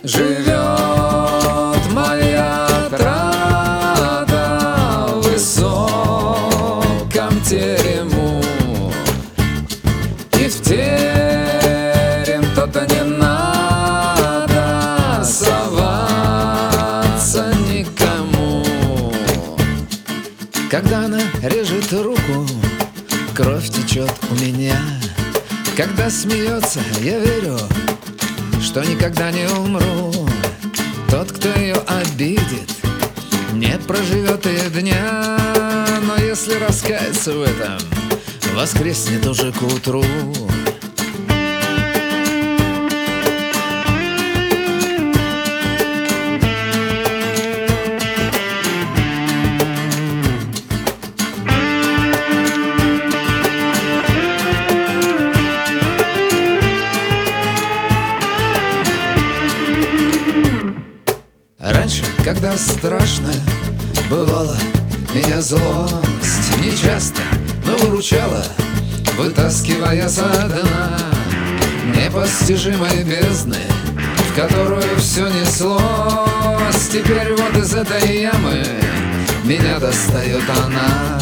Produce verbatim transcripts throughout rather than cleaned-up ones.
Живет моя отрада в высоком терему, и в терем то-то не надо соваться никому. Когда она режет руку, кровь течет у меня. Когда смеется, я верю, что никогда не умру. Тот, кто ее обидит, не проживет и дня. Но если раскаяться в этом, воскреснет уже к утру. Раньше, когда страшно бывало, меня злость нечасто, но выручала, вытаскивая со дна непостижимой бездны, в которую все неслось. Теперь вот из этой ямы меня достает она.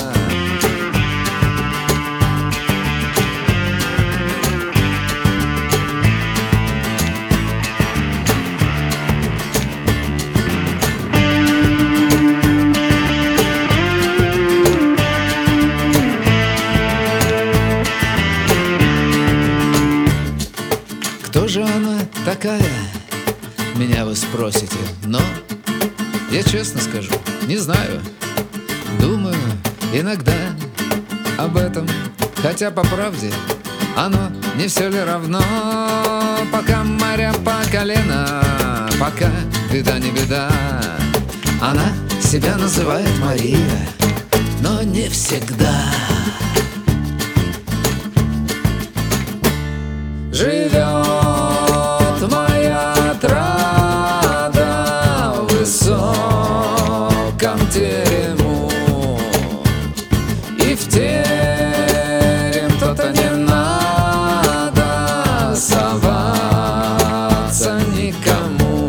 Кто же она такая, меня вы спросите, но я честно скажу, не знаю. Думаю иногда об этом, хотя по правде оно не все ли равно. Пока моря по колено, пока беда не беда. Она себя называет Мария, но не всегда. Живет моя отрада в высоком терему, и в терем то-то не надо соваться никому.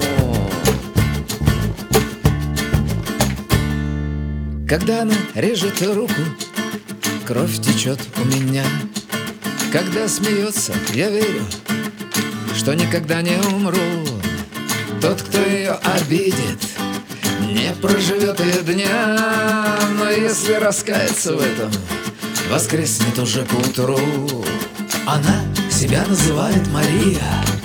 Когда она режет руку, кровь течет у меня. Когда смеется, я верю, что никогда не умру. Тот, кто ее обидит, не проживет и дня. Но если раскаяться в этом, воскреснет уже к утру. Она себя называет Мария,